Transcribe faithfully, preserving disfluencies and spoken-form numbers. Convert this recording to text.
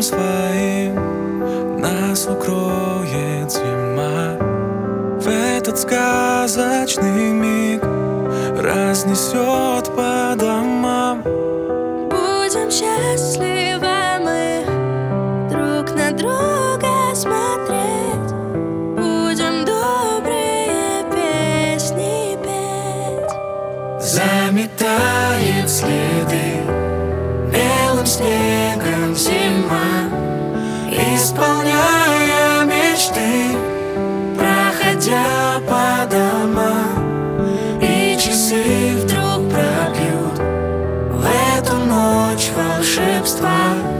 своим нас укроет зима. В этот сказочный миг разнесет по домам. Будем счастливы мы друг на друга смотреть, будем добрые песни петь. Заметает следы белым снегом зима, исполняя мечты, проходя по домам. И часы вдруг пробьют в эту ночь волшебства.